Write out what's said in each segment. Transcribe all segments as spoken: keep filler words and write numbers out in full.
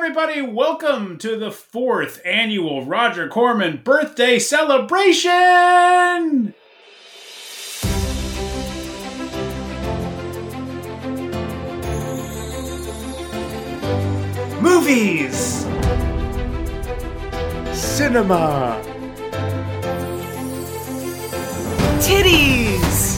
everybody. Welcome to the fourth annual Roger Corman birthday celebration! Movies! Cinema! Titties!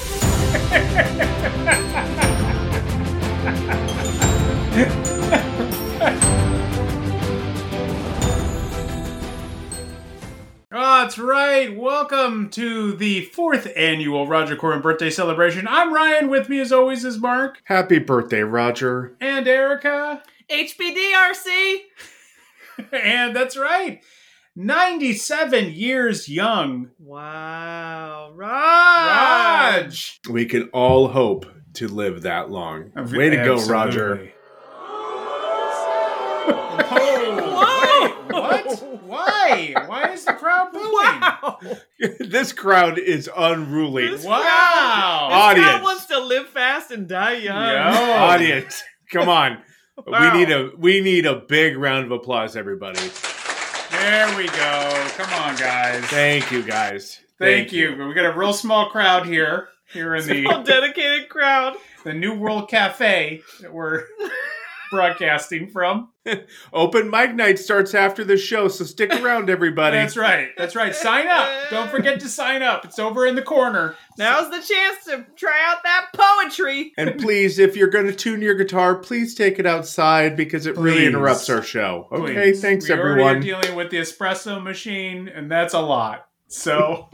Oh, that's right. Welcome to the fourth annual Roger Corman birthday celebration. I'm Ryan. With me as always is Mark. Happy birthday, Roger. And Erica. H B D R C! And that's right. ninety-seven years young. Wow. Raj! Raj! We can all hope to live that long. Way to go, Roger. Oh, wait, what? Why? Why is the crowd booing? Wow! This crowd is unruly. This Wow. crowd, this Audience. crowd wants to live fast and die young. Yo. Audience, come on. Wow. We need a we need a big round of applause, everybody. There we go. Come on, guys. Thank you, guys. Thank you. We got a real small crowd here. Here in Small the, dedicated crowd. the New World Cafe that we're broadcasting from. Open mic night starts after the show, so stick around, everybody. That's right. That's right. Sign up. Don't forget to sign up. It's over in the corner. Now's the chance to try out that poetry. And please, if you're going to tune your guitar, please take it outside because it really Please. interrupts our show. Okay, Please. thanks, we everyone. Already are dealing with the espresso machine, and that's a lot. So,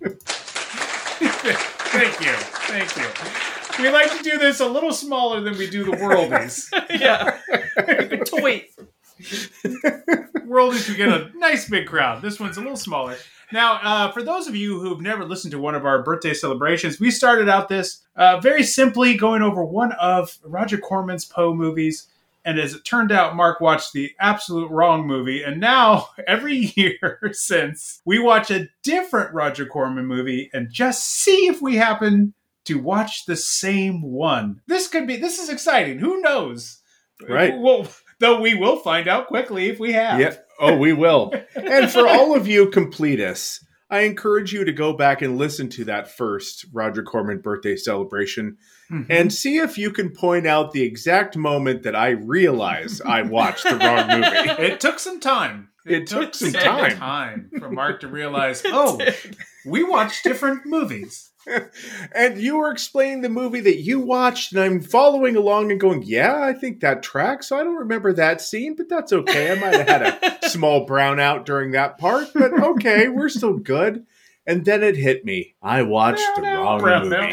thank you. Thank you. We like to do this a little smaller than we do the Worldies. Yeah. Toy. Worldies, we get a nice big crowd. This one's a little smaller. Now, uh, for those of you who've never listened to one of our birthday celebrations, we started out this uh, very simply going over one of Roger Corman's Poe movies. And as it turned out, Mark watched the absolute wrong movie. And now, every year since, we watch a different Roger Corman movie and just see if we happen to watch the same one. This could be, this is exciting. Who knows? Right. Well, though we will find out quickly if we have. Yeah. Oh, we will. And for all of you completists, I encourage you to go back and listen to that first Roger Corman birthday celebration Mm-hmm. and see if you can point out the exact moment that I realize I watched the wrong movie. It took some time. It took some time. time for Mark to realize, oh, we watched different movies. And you were explaining the movie that you watched, and I'm following along and going, yeah, I think that tracks. I don't remember that scene, but that's okay. I might have had a small brownout during that part, but okay, we're still good. And then it hit me. I watched the wrong Brownout. movie.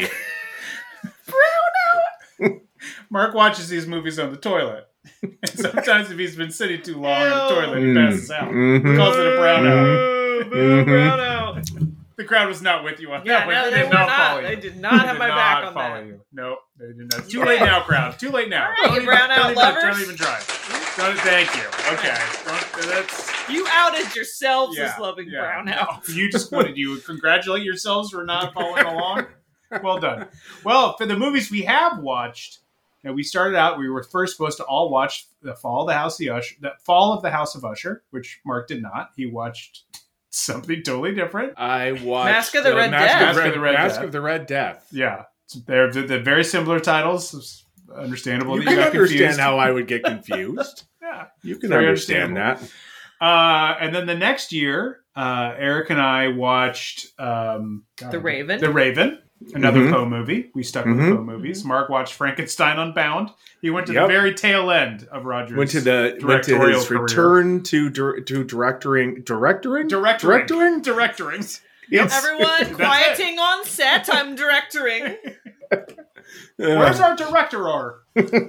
Mark watches these movies on the toilet. And sometimes if he's been sitting too long on the Ew. toilet, he Mm. passes out. Mhm. He calls it a brownout. Boo, boo, Mhm. brownout. The crowd was not with you on Yeah, that one. no, They they did were not not. follow They you. did not have They my did back not on follow that. you. Nope, they did not. Too late now, crowd. Too late now. All right, Don't you even, brown out don't even, lovers. Don't even try. Don't, thank you. Okay. Don't, that's... You outed yourselves Yeah, as loving yeah. brownout. You just, what did you congratulate yourselves for not following along? Well done. Well, for the movies we have watched, and we started out, we were first supposed to all watch the Fall of the House of Usher, the Fall of the House of Usher, which Mark did not. He watched something totally different. I watched Mask of the uh, Red Mask Death. Of the Red, Mask of the Red Mask Death. of the Red Death. Yeah, they're, they're very similar titles. It's understandable You that you can got understand confused. how I would get confused. Yeah. You can Very understand that. Uh, and then the next year, uh, Eric and I watched um, The Raven. The Raven, another Mhm. Poe movie. We stuck with Mhm. the Poe movies. Mark watched Frankenstein Unbound. He went to Yep. the very tail end of Roger's Went to the went to directorial his career. return to dir- to directoring directoring Directoring. directoring. Directoring. Yes. Everyone quieting on set. I'm directoring. Where's our director?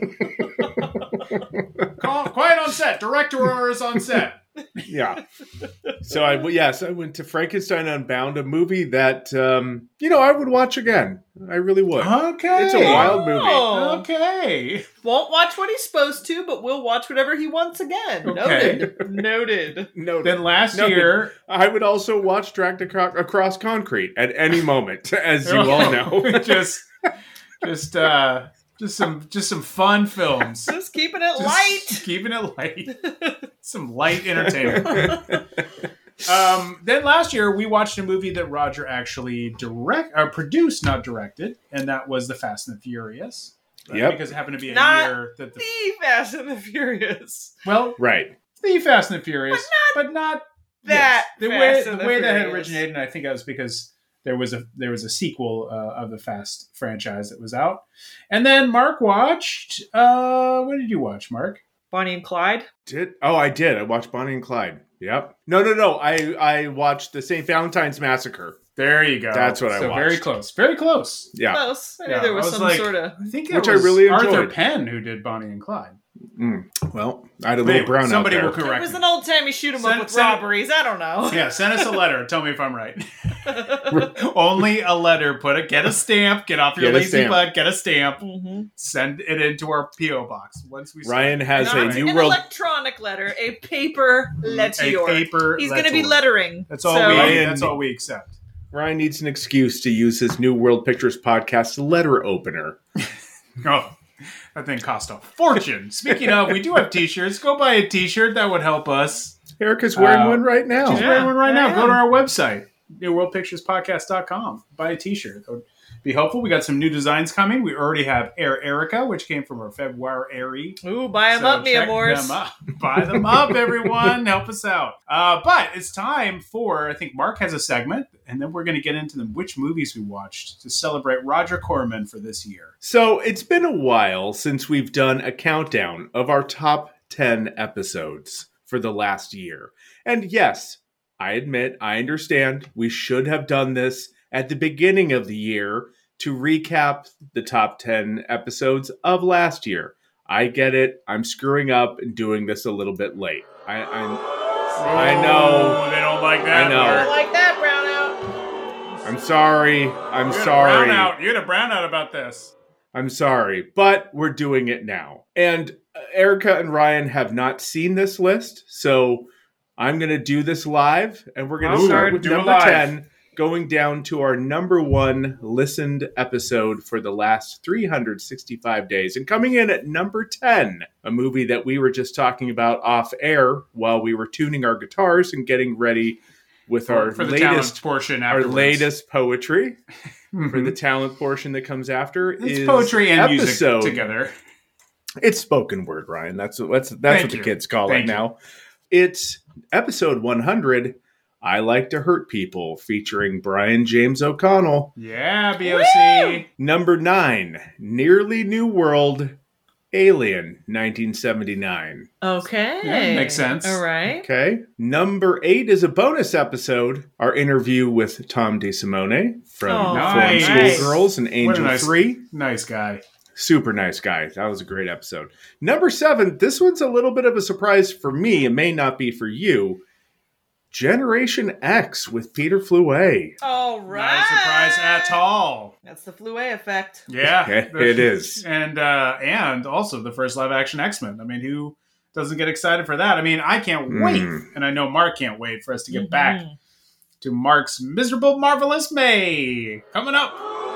Quiet on set. Director is on set. Yeah. So I yes I went to Frankenstein Unbound, a movie that um, you know I would watch again. I really would. Okay. It's a wild movie. Oh. Okay. Won't watch what he's supposed to, but we'll watch whatever he wants again. Okay. Noted. Noted. No, Then last No, year, I would also watch Dragged Aco- Across Concrete at any moment, as you all know. just, just uh, Just some, just some fun films. Just keeping it Just light. keeping it light. Some light entertainment. Um, then last year we watched a movie that Roger actually direct or produced, not directed, and that was The Fast and the Furious. Right? Yep. Because it happened to be a Not year that the The Fast and the Furious. well, Right. The Fast and the Furious, but not, That yes, the Fast way and the the way that had Furious. originated. And I think that was because there was a there was a sequel uh, of the Fast franchise that was out, and then Mark watched. Uh, what did you watch, Mark? Bonnie and Clyde. Did oh I did. I watched Bonnie and Clyde. Yep. No, no, no. I I watched the Saint Valentine's Massacre. There you go. That's what I so watched. Very close. Very close. Yeah. Close. I knew Yeah, there was, I was some like- sort of. I think it Which I was really Arthur enjoyed. Penn who did Bonnie and Clyde. Mm. Well, I had a Anyway, little brown somebody out will there. It correct was me. an old timey shoot 'em Send- up with send- robberies. I don't know. Yeah, send us a letter. Tell me if I'm right. Only a letter. Put it. Get a stamp. Get off your Get a lazy stamp. butt. Get a stamp. Mm-hmm. Send it into our P O box. Once we Ryan has Not a an new world. electronic letter, a paper letter. a paper. He's going to be letter. lettering. That's all. So- we. Ryan- That's all we accept. Ryan needs an excuse to use his New World Pictures podcast letter opener. Oh, that thing cost a fortune. Speaking of, we do have T-shirts. Go buy a T-shirt. That would help us. Erica's wearing Uh, one right now. She's Yeah, wearing one right I now. am. Go to our website, new world pictures podcast dot com. Buy a T-shirt. That would be helpful. We got some new designs coming. We already have Air Erica, which came from our February. Ooh, buy them So up, Mia check Morse. them up. Buy them up, everyone. Help us out. Uh, but it's time for, I think Mark has a segment, and then we're going to get into the which movies we watched to celebrate Roger Corman for this year. So it's been a while since we've done a countdown of our top ten episodes for the last year. And yes, I admit, I understand we should have done this at the beginning of the year to recap the top ten episodes of last year. I get it. I'm screwing up and doing this a little bit late. I, I'm, I know. Oh, they don't like that. I know. I Mark. like that, Brownout. I'm sorry. I'm You had a sorry. brown out. You had a brown out about this. I'm sorry, but we're doing it now. And uh, Erica and Ryan have not seen this list, so I'm going to do this live, and we're going to Ooh, start with do it number live. ten, going down to our number one listened episode for the last three hundred sixty-five days. And coming in at number ten, a movie that we were just talking about off air while we were tuning our guitars and getting ready with For, our for the talent latest portion our afterwards. latest poetry. Mhm. For the talent portion that comes after It's is poetry and episode, music together. It's spoken word, Ryan. That's that's that's Thank what you. the kids call Thank it you. now. It's episode one hundred. I Like to Hurt People, featuring Brian James O'Connell. Yeah, B O C. Number nine, Nearly New World, Alien, nineteen seventy-nine. Okay. Yeah, makes sense. All right. Okay. Number eight is a bonus episode, our interview with Tom DeSimone from Oh, nice. Foreign Schoolgirls and Angel nice- three. Nice guy. Super nice guy. That was a great episode. Number seven, this one's a little bit of a surprise for me. It may not be for you. Generation X with Peter Flouet. All right. Not a surprise at all. That's the Flouet effect. Yeah, It is. and uh, and also the first live action X Men. I mean, who doesn't get excited for that? I mean, I can't Mm. wait, and I know Mark can't wait for us to get Mhm. back to Mark's miserable, marvelous May coming up.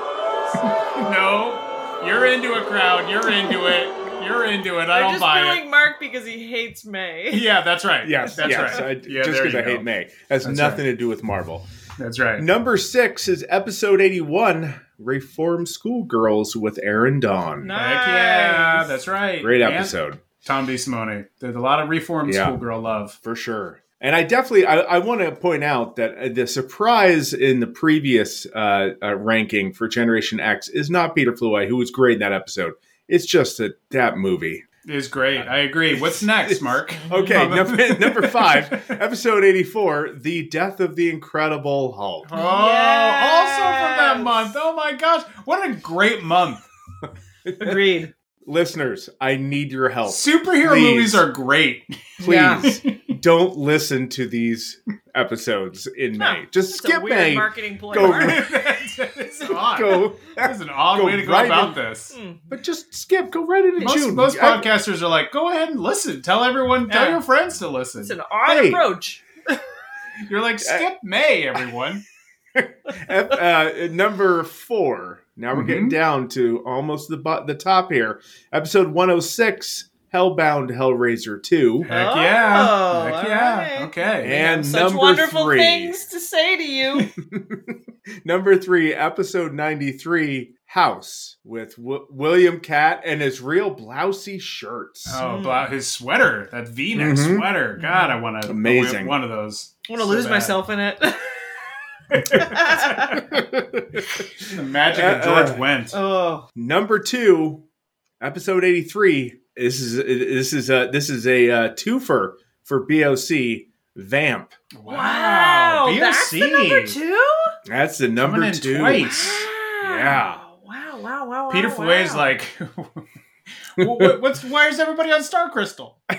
No, you're into a crowd. You're into it. You're into it. I I'm don't just buy booing it. Mark because he hates May. Yeah, that's right. Yes, that's yes. right. I, yeah, just there because you I go. hate May. Has That's nothing to do with Marvel. That's right. Number six is episode eighty-one, Reform Schoolgirls with Aaron Dawn. Nice. Heck yeah, that's right. Great And episode. Tom DeSimone. There's a lot of reformed Yeah. schoolgirl love. For sure. And I definitely, I, I want to point out that uh, the surprise in the previous uh, uh, ranking for Generation X is not Peter Flouet, who was great in that episode. It's just that that movie. Is great. I agree. What's next, Mark? Okay, number, number five, episode eighty-four, The Death of the Incredible Hulk. Oh, also from that Yes. month. Oh my gosh. What a great month. Agreed. Listeners, I need your help. Superhero Please. movies are great. Please don't listen to these episodes in May. Huh. Just That's a skip weird May. marketing ploy. Go Mark. It's odd. Go, That's an odd Go way to go right about in- this. Hmm. but just skip. Go right into Most, June. most I- podcasters are like, go ahead and listen. Tell everyone, tell Yeah. your friends to listen. It's an odd Hey. approach. You're like, skip May, everyone. Ep- uh, number four, Now we're Mhm. getting down to almost the bu- the top here. Episode one oh six, Hellbound Hellraiser two. Heck Oh, yeah. Heck all yeah. right. Okay. We have And such number wonderful three. things to say to you. Number three, episode ninety-three, House, with w- William Catt and his real blousy shirts. Oh, about his sweater, that V-neck Mhm. sweater. God, I want to Amazing. one of those. I want to So lose bad. myself in it. The magic of Uh, George uh, Wendt. Oh, Number two, episode eighty-three. This is this is a this is a uh, twofer for B O C. Vamp. wow! B O That's C. the number two. That's the number Coming in two. twice. Yeah. Wow! Wow! Wow! Peter wow, Fouet's wow. like, what, what's why is everybody on Star Crystal? well,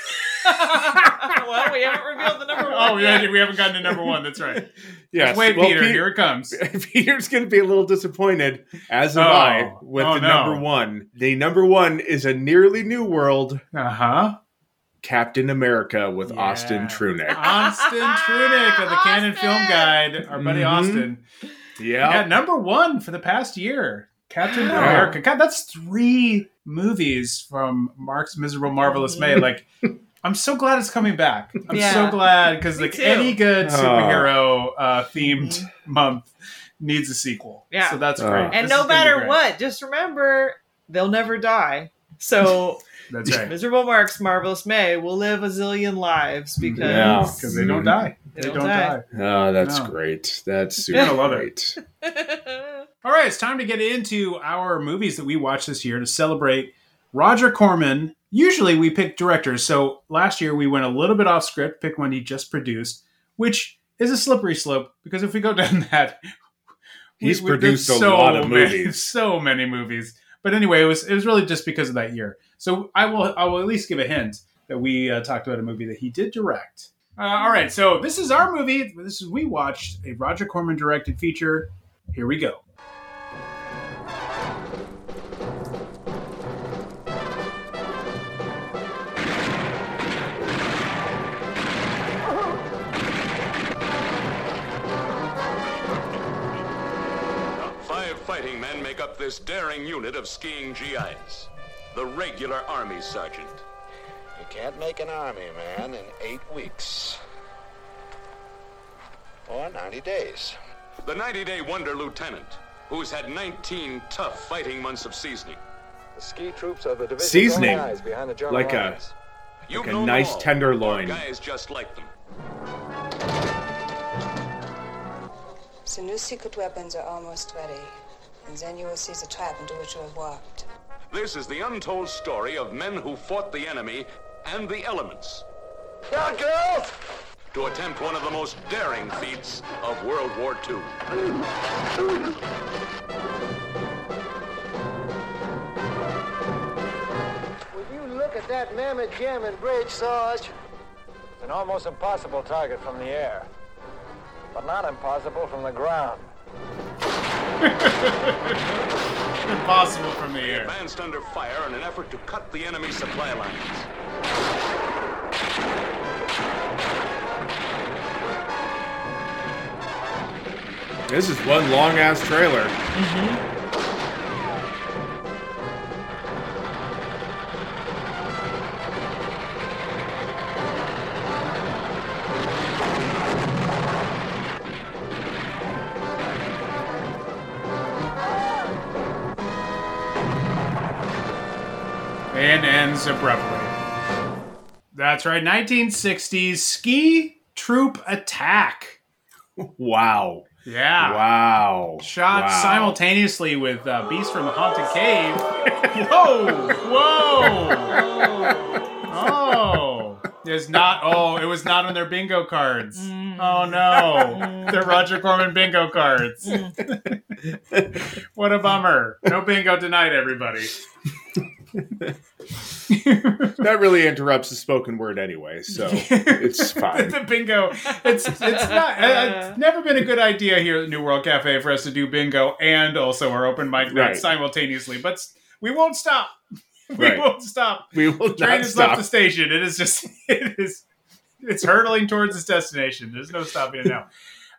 we haven't revealed the number one. Oh, yet. yeah, we haven't gotten to number one. That's right. Yes. Wait, well, Peter, Pe- here it comes. Peter's going to be a little disappointed, as am Oh. I, with Oh, the no. number one. The number one is a nearly new world, Uh huh. Captain America with Yeah. Austin Trunick. Austin Trunick of the Canon Austin! Film Guide, our buddy Mhm. Austin. Yeah. Yeah, number one for the past year. Captain Wow. America. God, that's three movies from Mark's Miserable Marvelous May. Like, I'm so glad it's coming back. I'm Yeah. so glad because Me like too. any good Oh. superhero uh, themed month needs a sequel. Yeah. So that's Oh. great. And This is no gonna be matter great. what, just remember they'll never die. So That's right. Miserable Mark's Marvelous May will live a zillion lives because Yeah. Because they don't die. They, They don't, don't die. die. Oh, that's No. great. That's You're super gonna love it. great. All right, it's time to get into our movies that we watched this year to celebrate Roger Corman. Usually we pick directors. So last year we went a little bit off script, picked one he just produced, which is a slippery slope because if we go down that, we- He's we did produced a so lot of many- movies. so many movies. But anyway, it was it was really just because of that year. So I will I will at least give a hint that we uh, talked about a movie that he did direct. Uh, all right, so this is our movie. This is we watched a Roger Corman directed feature. Here we go. Five fighting men make up this daring unit of skiing G Is. The regular army sergeant. You can't make an army, man, in eight weeks. Or ninety days. The ninety-day wonder lieutenant, who's had nineteen tough fighting months of seasoning. The ski troops are the division's Seasoning. only eyes behind the German Like a- lines. You've a known nice them all, tenderloin. or guys just like them. The new secret weapons are almost ready. And then you will see the trap into which you have walked. This is the untold story of men who fought the enemy and the elements Now, girls! to attempt one of the most daring feats of World War Two. Would you look at that mammoth German bridge, Sarge? It's an almost impossible target from the air. But not impossible from the ground. Impossible from the air. Advanced under fire in an effort to cut the enemy supply lines. This is one long ass trailer. And ends abruptly. That's right, nineteen sixties ski troop attack. Wow. Yeah. Wow. Shot Wow. simultaneously with uh, Beast from the Haunted Cave. Whoa! Whoa! Oh! It's not. Oh, it was not on their bingo cards. Oh no! They're Roger Corman bingo cards. What a bummer! No bingo tonight, everybody. That really interrupts the spoken word anyway, so it's fine. The bingo. It's it's not. uh, It's never been a good idea here at New World Cafe for us to do bingo and also our open mic night Right. simultaneously. But we won't stop. We Right. won't stop. We will The train not has stop. left the station. It is just. It is. It's hurtling towards its destination. There's no stopping it now.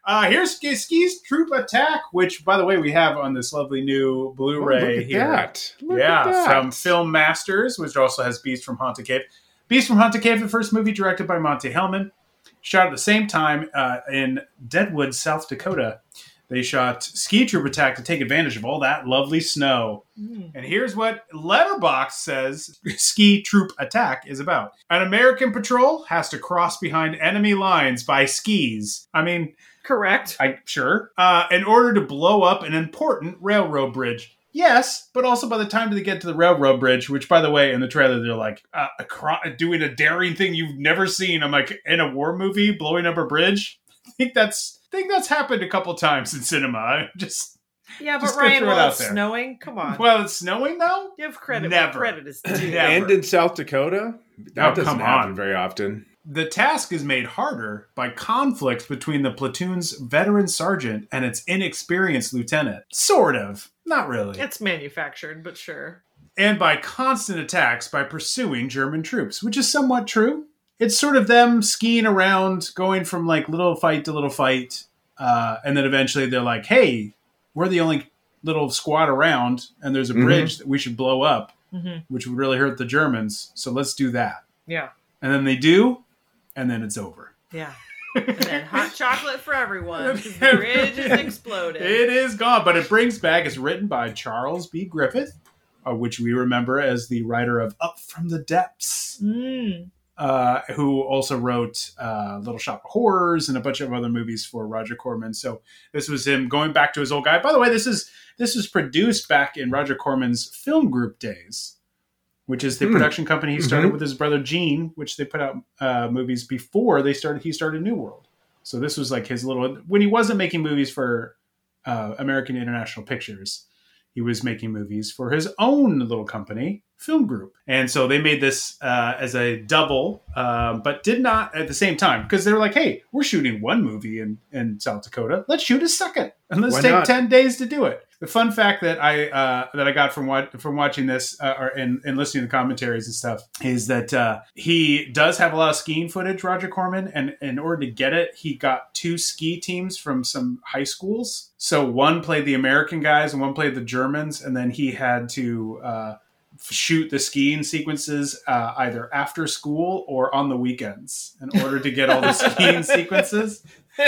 Uh, here's Ski- Ski's Troop Attack, which, by the way, we have on this lovely new Blu-ray Oh, look at here. that. Look yeah, at that. from Film Masters, which also has Beast from Haunted Cave. Beast from Haunted Cave, the first movie directed by Monty Hellman, shot at the same time uh, in Deadwood, South Dakota. They shot Ski Troop Attack to take advantage of all that lovely snow. Mm. And here's what Letterboxd says Ski Troop Attack is about. An American patrol has to cross behind enemy lines by skis. I mean... Correct. I Sure. Uh, in order to blow up an important railroad bridge. Yes, but also by the time they get to the railroad bridge, which, by the way, in the trailer, they're like, uh, a cro- doing a daring thing you've never seen. I'm like, in a war movie, blowing up a bridge? I think that's... I think that's happened a couple times in cinema. I just yeah, but just Ryan, throw it while out it's there. snowing, come on. Well, it's snowing though. Give credit. Never. Where credit is due. Never. And in South Dakota, that Oh, doesn't come happen on. very often. The task is made harder by conflict between the platoon's veteran sergeant and its inexperienced lieutenant. Sort of. Not really. It's manufactured, but sure. And by constant attacks by pursuing German troops, which is somewhat true. It's sort of them skiing around, going from like little fight to little fight. Uh, and then eventually they're like, hey, we're the only little squad around, and there's a bridge mm-hmm. that we should blow up, mm-hmm. which would really hurt the Germans. So let's do that. Yeah. And then they do, and then it's over. Yeah. And then hot chocolate for everyone. The bridge is exploded. It is gone, but it brings back, it's written by Charles B. Griffith, uh, which we remember as the writer of Up from the Depths. Mm. Uh, who also wrote uh, Little Shop of Horrors and a bunch of other movies for Roger Corman. So this was him going back to his old guy. By the way, this is this was produced back in Roger Corman's Film Group days, which is the mm. production company he started mm-hmm. with his brother Gene, which they put out uh, movies before they started. He started New World. So this was like his little when he wasn't making movies for uh, American International Pictures. He was making movies for his own little company, Film Group. And so they made this uh, as a double, um, but did not at the same time. Because they were like, hey, we're shooting one movie in, in South Dakota. Let's shoot a second. And let's Why take not? ten days to do it. The fun fact that I uh, that I got from wa- from watching this uh, or and, and listening to the commentaries and stuff is that uh, he does have a lot of skiing footage, Roger Corman, and in order to get it, he got two ski teams from some high schools. So one played the American guys and one played the Germans, and then he had to uh, shoot the skiing sequences uh, either after school or on the weekends in order to get all the skiing sequences.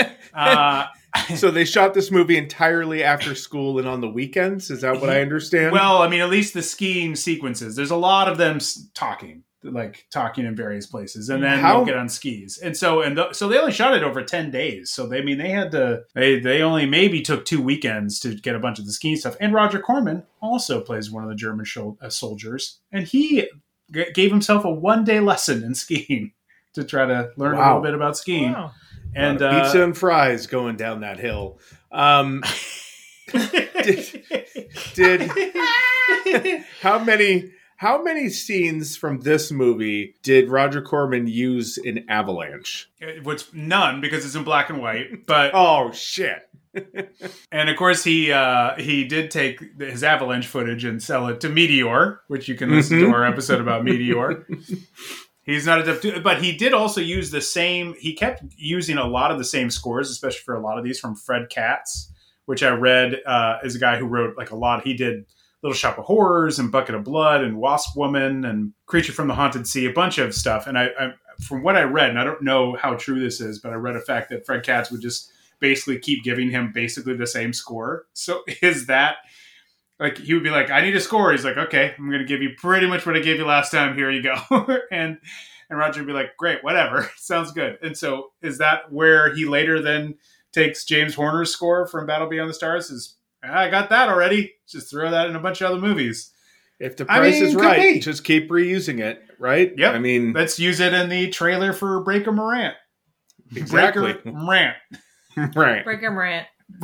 Uh, So they shot this movie entirely after school and on the weekends? Is that what I understand? Well, I mean, at least the skiing sequences. There's a lot of them talking, like talking in various places, and then How? they'll get on skis. And so, and the, so they only shot it over ten days. So they, I mean, they had to. They they only maybe took two weekends to get a bunch of the skiing stuff. And Roger Corman also plays one of the German shol- uh, soldiers, and he g- gave himself a one day lesson in skiing to try to learn Wow. a little bit about skiing. Wow. And uh, pizza uh, and fries going down that hill. Um, did, did how many how many scenes from this movie did Roger Corman use in Avalanche? which none because it's in black and white, but Oh shit! and of course he uh, he did take his Avalanche footage and sell it to Meteor, which you can listen Mm-hmm. to our episode about Meteor. He's not adept to, but he did also use the same. He kept using a lot of the same scores, especially for a lot of these from Fred Katz, which I read uh, is a guy who wrote like a lot. He did Little Shop of Horrors and Bucket of Blood and Wasp Woman and Creature from the Haunted Sea, a bunch of stuff. And I, I from what I read, and I don't know how true this is, but I read a fact that Fred Katz would just basically keep giving him basically the same score. So is that like he would be like, I need a score. He's like, okay, I'm going to give you pretty much what I gave you last time. Here you go. and and Roger would be like, great, whatever. Sounds good. And so is that where he later then takes James Horner's score from Battle Beyond the Stars? Is I got that already. Just throw that in a bunch of other movies. If the I price mean, is could right, be. just keep reusing it, right? Yep. I mean, Let's use it in the trailer for Breaker Morant. exactly. Breaker Morant. Right. Break 'em rant.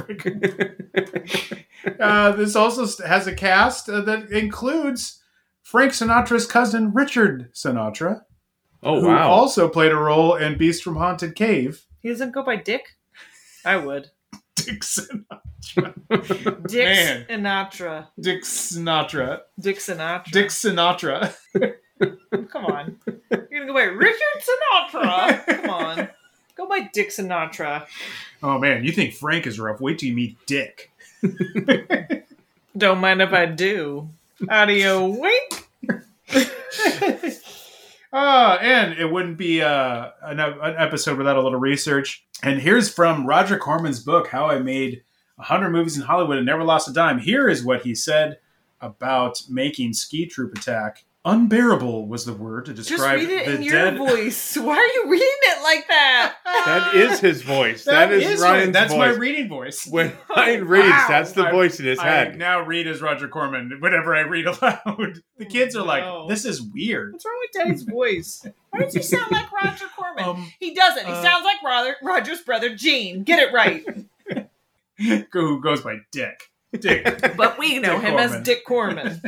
uh, this also has a cast uh, that includes Frank Sinatra's cousin, Richard Sinatra, Oh, who wow. also played a role in Beast from Haunted Cave. He doesn't go by Dick? I would. Dick Sinatra. Dick Man. Sinatra. Dick Sinatra. Dick Sinatra. Dick Sinatra. Come on. You're going to go by Richard Sinatra. Come on. Go by by Dick Sinatra. Oh man, you think Frank is rough? Wait till you meet Dick. Don't mind if I do. Audio wink. Uh, and it wouldn't be uh, an, an episode without a little research. And here's from Roger Corman's book, How I Made one hundred Movies in Hollywood and Never Lost a Dime. Here is what he said about making Ski Troop Attack. Unbearable was the word to describe Just read it the in your dead... voice. Why are you reading it like that? That is his voice. that, that is, is Ryan's my, That's voice. my reading voice. When Ryan reads, Wow. that's the I- voice in his I head. now read as Roger Corman whenever I read aloud. The kids are No. like, this is weird. What's wrong with Daddy's voice? Why does he sound like Roger Corman? Um, he doesn't. He uh, sounds like Roger, Roger's brother, Gene. Get it right. Who goes by Dick. Dick. But we know Dick him Corman. as Dick Corman.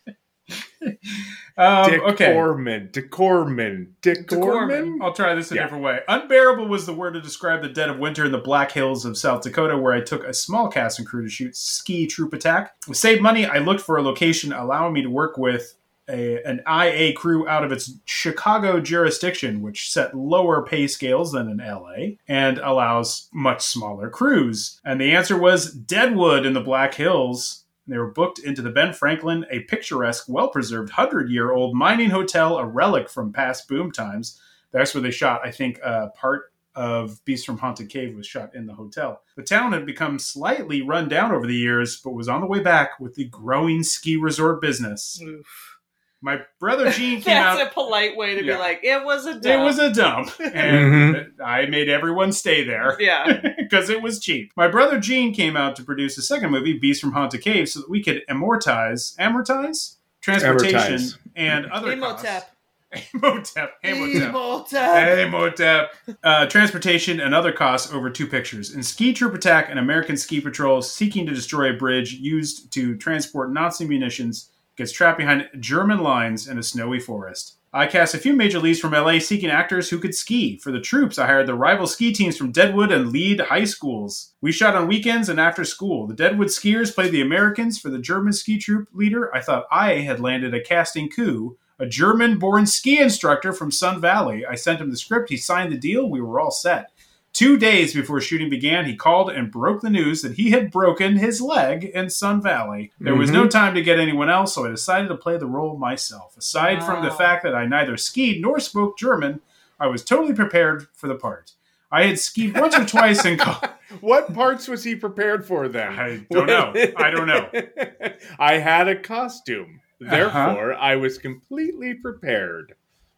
Um, Dick okay. Corman. Dick Corman. Dick Corman? I'll try this a Yeah. different way. Unbearable was the word to describe the dead of winter in the Black Hills of South Dakota, where I took a small cast and crew to shoot Ski Troop Attack. To save money, I looked for a location allowing me to work with a, an I A crew out of its Chicago jurisdiction, which set lower pay scales than in L A and allows much smaller crews. And the answer was Deadwood in the Black Hills. They were booked into the Ben Franklin, a picturesque, well-preserved hundred-year-old mining hotel, a relic from past boom times. That's where they shot, I think, uh, part of Beast from Haunted Cave was shot in the hotel. The town had become slightly run down over the years, but was on the way back with the growing ski resort business. Oof. My brother Gene came out. That's a polite way to Yeah. be like, it was a It dump. was a dump, and I made everyone stay there. Yeah. Because it was cheap. My brother Gene came out to produce a second movie, Beast from Haunted Cave, so that we could amortize, amortize? Transportation Amortize. and other Emotep. costs. Amotep. Amotep. Emotep. Amotep. Uh, transportation and other costs over two pictures. In Ski Troop Attack, an American ski patrol seeking to destroy a bridge used to transport Nazi munitions gets trapped behind German lines in a snowy forest. I cast a few major leads from L A seeking actors who could ski. For the troops, I hired the rival ski teams from Deadwood and Lead high schools. We shot on weekends and after school. The Deadwood skiers played the Americans. For the German ski troop leader, I thought I had landed a casting coup. A German-born ski instructor from Sun Valley. I sent him the script. He signed the deal. We were all set. Two days before shooting began, he called and broke the news that he had broken his leg in Sun Valley. There was no time to get anyone else, so I decided to play the role myself. Aside from the Wow. fact that I neither skied nor spoke German, I was totally prepared for the part. I had skied once or twice in college. What parts was he prepared for then? I don't know. I don't know. I had a costume. Therefore, Uh-huh. I was completely prepared.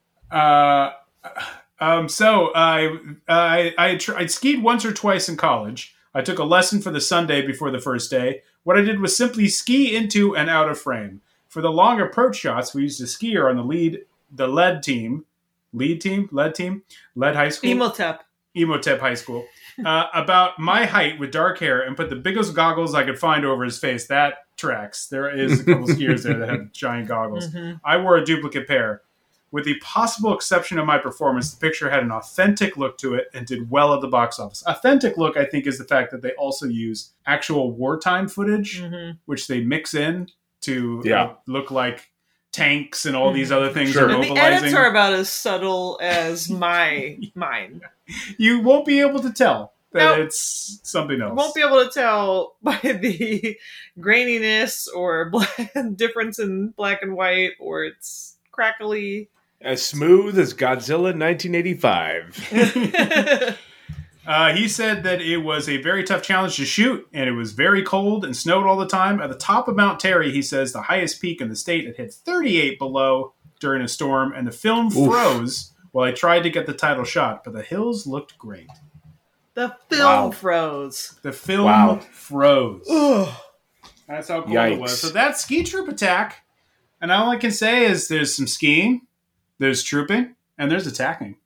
Uh, um, so I I I tr- I'd skied once or twice in college. I took a lesson for the Sunday before the first day. What I did was simply ski into and out of frame. For the long approach shots, we used a skier on the lead, the lead team, lead team, lead team, lead high school, Emotep. Emotep High School, uh, about my height with dark hair, and put the biggest goggles I could find over his face. That tracks. There is a couple skiers there that have giant goggles. Mhm. I wore a duplicate pair. With the possible exception of my performance, the picture had an authentic look to it and did well at the box office. Authentic look, I think, is the fact that they also use actual wartime footage, Mhm. which they mix in to Yeah. uh, look like tanks and all these other things Sure. are And the mobilizing. edits are about as subtle as my mine. You won't be able to tell that Nope. it's something else. Won't be able to tell by the graininess or black, difference in black and white, or it's crackly. As smooth as Godzilla nineteen eighty-five. Uh, he said that it was a very tough challenge to shoot, and it was very cold and snowed all the time. At the top of Mount Terry, he says, the highest peak in the state, it hit thirty-eight below during a storm, and the film Oof. froze while I tried to get the title shot, but the hills looked great. The film Wow. froze. The film Wow. froze. Ugh. That's how cold it was. Yikes. So that's Ski Troop Attack, and all I can say is there's some skiing, there's trooping, and there's attacking.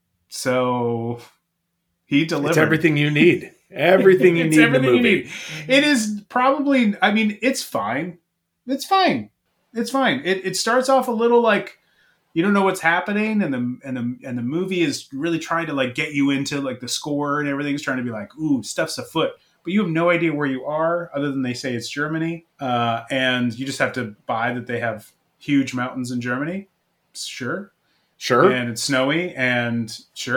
So he delivered. It's everything you need. Everything you It's need in the everything you movie. need. It is probably, I mean, it's fine. It's fine. It's fine. It, it starts off a little like you don't know what's happening, and the and the and the movie is really trying to like get you into like the score, and everything's trying to be like, ooh, stuff's afoot. But you have no idea where you are, other than they say it's Germany, uh, and you just have to buy that they have huge mountains in Germany. Sure. Sure. And it's snowy, and sure.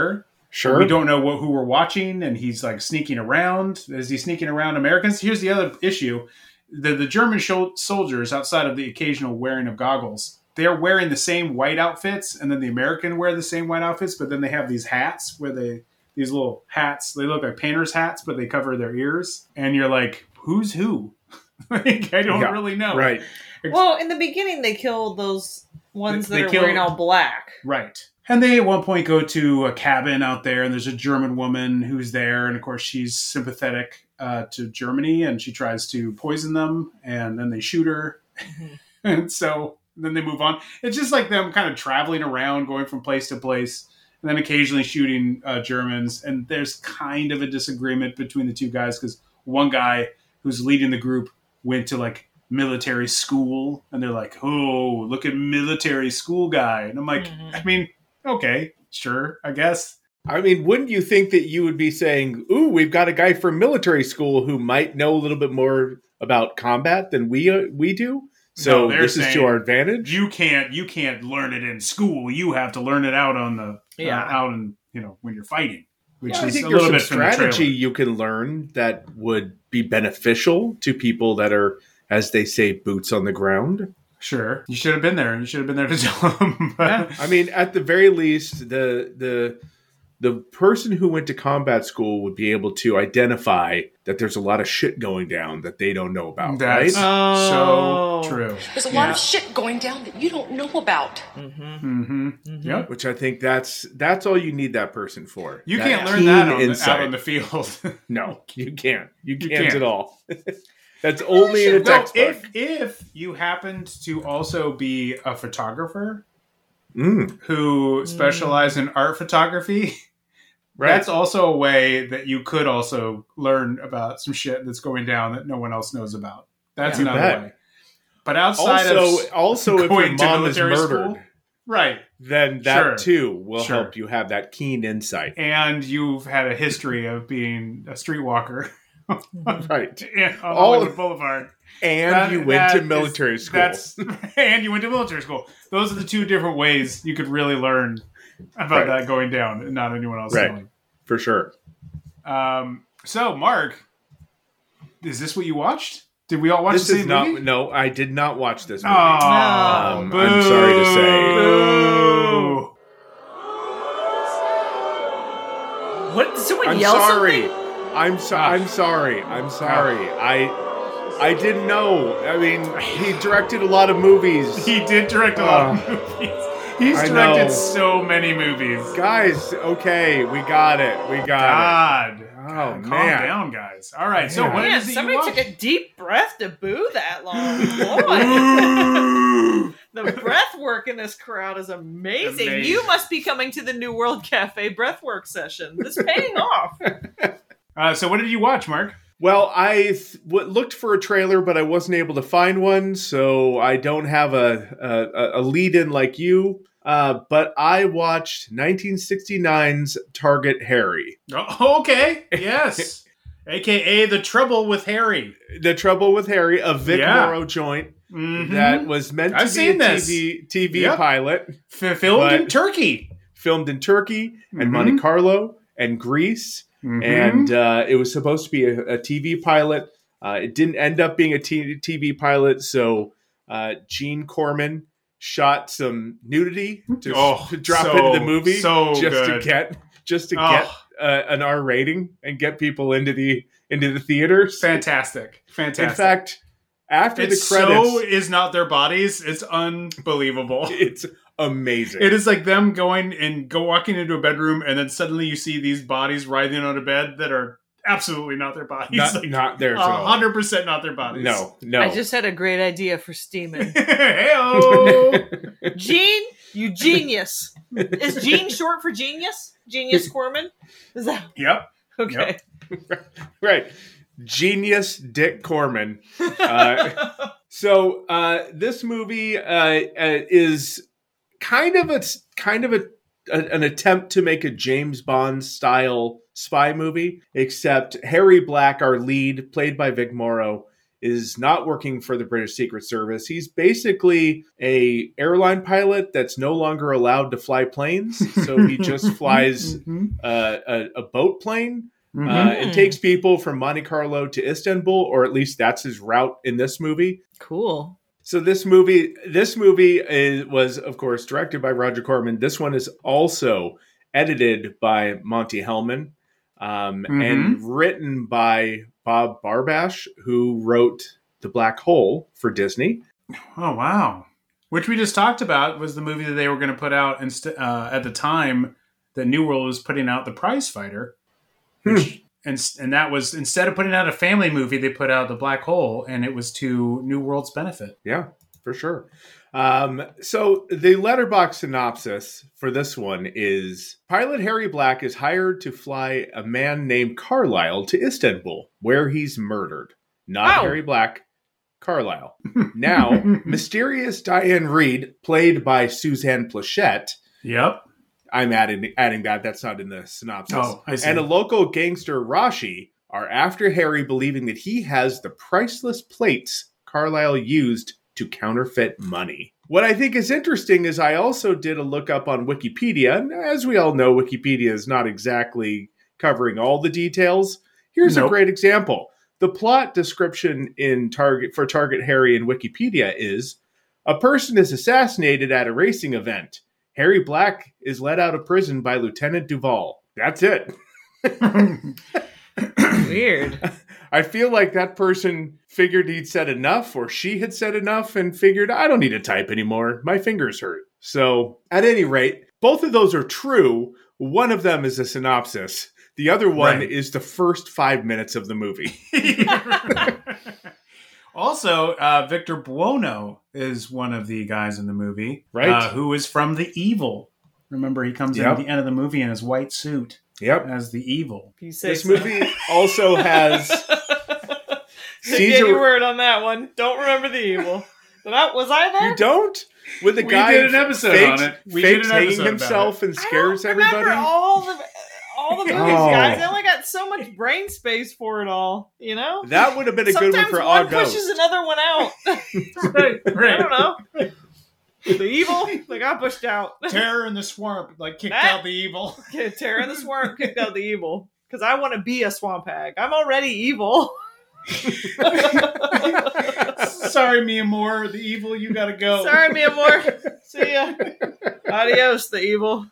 Sure. We don't know what, who we're watching, and he's like sneaking around. Is he sneaking around Americans? Here's the other issue. The, the German sho- soldiers, outside of the occasional wearing of goggles, they're wearing the same white outfits, and then the American wear the same white outfits, but then they have these hats where they, these little hats, they look like painter's hats, but they cover their ears. And you're like, who's who? Like, I don't Yeah, really know. Right. Well, in the beginning, they killed those ones They- that they are kill- wearing all black. Right. And they at one point go to a cabin out there, and there's a German woman who's there, and of course she's sympathetic uh, to Germany, and she tries to poison them, and then they shoot her. Mm-hmm. And so then they move on. It's just like them kind of traveling around, going from place to place, and then occasionally shooting uh, Germans. And there's kind of a disagreement between the two guys, because one guy who's leading the group went to like military school, and they're like, oh, look at military school guy. And I'm like, Mhm. I mean, okay, sure, I guess. I mean, wouldn't you think that you would be saying, ooh, we've got a guy from military school who might know a little bit more about combat than we uh, we do? So No, they're this is to saying our advantage? You can't you can't learn it in school. You have to learn it out on the Yeah. uh, out in, you know, when you're fighting. Which Yeah, I is think a there's little some bit from the strategy trailer. you can learn that would be beneficial to people that are, as they say, boots on the ground. Sure. You should have been there. You should have been there to tell them. But- I mean, at the very least, the the the person who went to combat school would be able to identify that there's a lot of shit going down that they don't know about, That's right? Oh. so true. There's a Yeah. lot of shit going down that you don't know about. Mm-hmm. Yep. Which I think that's that's all you need that person for. You That can't learn keen that on the, insight. out on the field. No, you can't. You You can't, can't. at all. That's only in a Well, textbook. if if you happened to also be a photographer Mm, who specialized in art photography, right. that's also a way that you could also learn about some shit that's going down that no one else knows about. That's You another bet. way. But outside also, of also if your going to mom is military murdered, school, right, then that Sure. too will Sure. help you have that keen insight. and you've had a history of being a streetwalker Right. on All- Hollywood Boulevard. And That- you went that to is- military school. That's and you went to military school. Those are the two different ways you could really learn about Right. that going down, and not anyone else Right. knowing. For sure. Um, so, Mark, is this what you watched? Did we all watch This the is same not. movie? No, I did not watch this movie. Oh, Um, I'm sorry to say. Boo. What? Did someone I'm yell sorry. something? I'm so, I'm sorry. I'm sorry. I I didn't know. I mean, he directed a lot of movies. He did direct a lot of movies. He's I directed know. so many movies. Guys, okay, we got it. We got God. Oh, Calm man. down, guys. All right, so Man. what Man, is it you somebody watched? took a deep breath to boo that long. Boy, the breath work in this crowd is amazing. Amazing. You must be coming to the New World Cafe breathwork session. This is paying off. Uh, so what did you watch, Mark? Well, I th- w- looked for a trailer, but I wasn't able to find one, so I don't have a a, a lead in like you. Uh, but I watched nineteen sixty-nine's Target Harry. Oh, okay. Yes. A K A The Trouble with Harry. The Trouble with Harry, a Vic Yeah. Morrow joint Mhm. that was meant I've to be seen a this. T V T V Yep. pilot, F- filmed in but- Turkey. filmed in Turkey and Mhm. Monte Carlo and Greece. Mhm. And uh, it was supposed to be a, a T V pilot. Uh, it didn't end up being a T- TV pilot, so uh, Gene Corman shot some nudity to, Oh, to drop so- into the movie so just good. to get just to Oh. get uh, an R rating and get people into the into the theaters. Fantastic. Fantastic. In fact, after it's the credits, so is not their bodies. It's unbelievable. it's amazing. It is like them going and go walking into a bedroom, and then suddenly you see these bodies writhing on a bed that are absolutely not their bodies. not, like, not theirs at all. hundred percent not their bodies. No, no. I just had a great idea for steaming. Hey-o. Gene, you genius. Is Gene short for genius? Genius Corman? Is that Yep. okay? Right. Genius Dick Corman. Uh, so uh, this movie uh, uh, is kind of a kind of a, a an attempt to make a James Bond style spy movie, except Harry Black, our lead, played by Vic Morrow, is not working for the British Secret Service. He's basically a airline pilot that's no longer allowed to fly planes. So he just flies Mm-hmm. uh, a, a boat plane. Mhm. Uh, it takes people from Monte Carlo to Istanbul, or at least that's his route in this movie. Cool. So this movie, this movie is, was, of course, directed by Roger Corman. This one is also edited by Monty Hellman um, Mhm. and written by Bob Barbash, who wrote The Black Hole for Disney. Oh, wow. Which we just talked about was the movie that they were going to put out inst- uh, at the time that New World was putting out The Prize Fighter. Which, and, and that was, instead of putting out a family movie, they put out The Black Hole, and it was to New World's benefit. Yeah, for sure. Um, so the letterbox synopsis for this one is: Pilot Harry Black is hired to fly a man named Carlisle to Istanbul, where he's murdered. Not Oh. Harry Black, Carlisle. Now, mysterious Diane Reed, played by Suzanne Plachette. Yep. I'm adding adding that. That's not in the synopsis. Oh, I see. And a local gangster, Rashi, are after Harry, believing that he has the priceless plates Carlisle used to counterfeit money. What I think is interesting is I also did a lookup on Wikipedia. And as we all know, Wikipedia is not exactly covering all the details. Here's Nope. a great example. The plot description in Target for Target Harry in Wikipedia is: a person is assassinated at a racing event. Harry Black is let out of prison by Lieutenant Duval. That's it. Weird. I feel like that person figured he'd said enough, or she had said enough, and figured, I don't need to type anymore. My fingers hurt. So, at any rate, both of those are true. One of them is a synopsis. The other one Right. is the first five minutes of the movie. Also, uh, Victor Buono is one of the guys in the movie, Right. Uh, who is from The Evil. Remember, he comes in Yep. at the end of the movie in his white suit Yep. as the Evil. You say This so. movie also has Take Caesar- any word on that one. Don't remember the evil. But I, was I there? You don't? With the We guy did an episode fakes, on it. We fakes did an hanging episode about himself and I scares don't remember everybody. all the all the movies, Oh. guys. I only got so much brain space for it all. You know. That would have been a good one Sometimes for one August. pushes another one out. Right, I right. don't know. The evil, they got pushed out. Terror in the Swamp, like kicked That- out the evil. Yeah, Terror in the Swamp kicked out the evil. Because I want to be a swamp hag. I'm already evil. Sorry, Mia Moore, the evil, you gotta go. Sorry, mi amor. See ya. Adios, the evil.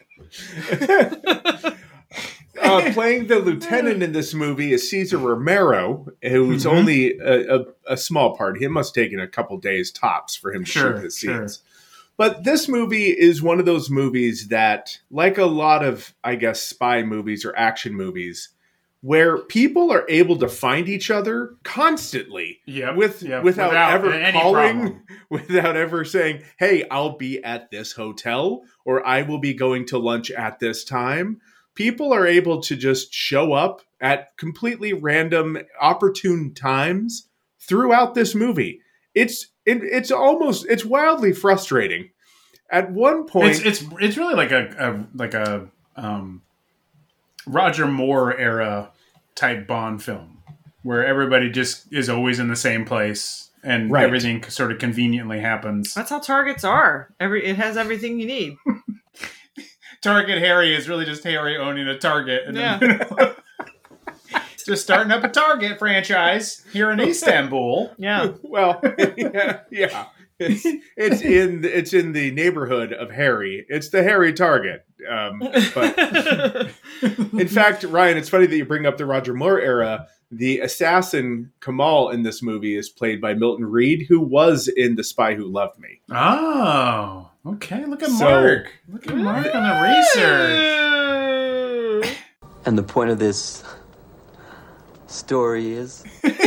uh, playing the lieutenant in this movie is Cesar Romero, who's Mhm. only a, a, a small part. He must have taken a couple days tops for him to Sure, shoot his sure. scenes. But this movie is one of those movies that, like a lot of, I guess, spy movies or action movies, where people are able to find each other constantly Yep, with yep, without, without ever any calling, problem. without ever saying, "Hey, I'll be at this hotel," or "I will be going to lunch at this time." People are able to just show up at completely random, opportune times throughout this movie. It's it, it's almost it's wildly frustrating. At one point, It's it's it's really like a, a like a um, Roger Moore era type Bond film, where everybody just is always in the same place and Right. everything sort of conveniently happens. That's how targets are. Every it has everything you need. Target Harry is really just Harry owning a Target, and Yeah. then, just starting up a Target franchise here in Istanbul. Yeah. well, yeah, yeah. It's, it's in it's in the neighborhood of Harry. It's the Harry Target. Um, but in fact, Ryan, it's funny that you bring up the Roger Moore era. The assassin Kamal in this movie is played by Milton Reed, who was in The Spy Who Loved Me. Oh, okay. Look at So- Mark. Look at Mark on the research. And the point of this story is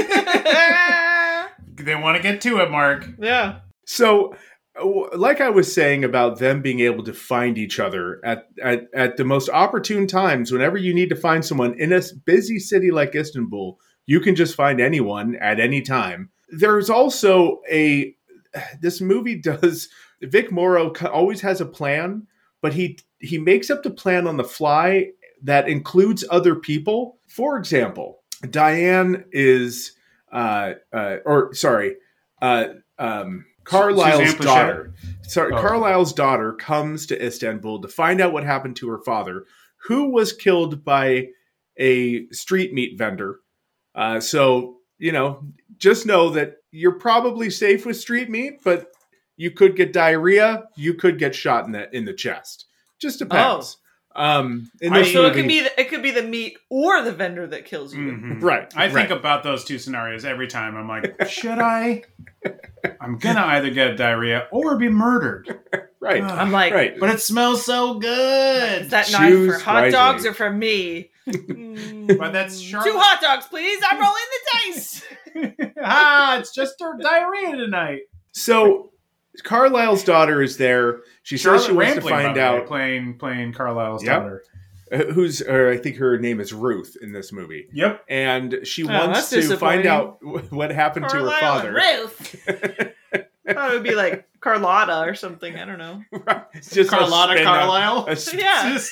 They want to get to it, Mark. Yeah. So, uh, like I was saying about them being able to find each other at, at, at the most opportune times, whenever you need to find someone in a busy city like Istanbul, you can just find anyone at any time. There's also a, this movie does, Vic Morrow always has a plan, but he, he makes up the plan on the fly that includes other people. For example, Diane is uh, uh, or sorry, uh, um, Carlisle's Suzanne Pleshette? daughter. Sorry, Oh. Carlisle's daughter comes to Istanbul to find out what happened to her father, who was killed by a street meat vendor. Uh, so, you know, just know that you're probably safe with street meat, but you could get diarrhea. You could get shot in the in the chest. Just depends. Um, in I- this So it movie- could be the, it could be the meat or the vendor that kills you. Mhm. right. I think right. about those two scenarios every time. I'm like, should I? I'm gonna either get diarrhea or be murdered. right. I'm like, right. But it smells so good. is that Choose knife for hot wisely. dogs or for me? But that's Two Charlotte. hot dogs, please. I'm rolling the dice. ah, it's just her diarrhea tonight. So Carlisle's daughter is there. She says she wants Rampling, to find by the way, out playing playing Carlisle's Yep. daughter. uh, who's, or I think her name is Ruth in this movie. Yep. And she Oh, wants that's to find disappointing. out wh- what happened to her Carlisle father. and Ruth. I thought it would be like Carlotta or something. I don't know. Right. It's just a Carlotta spin- Carlisle. a sp- Yeah. Just,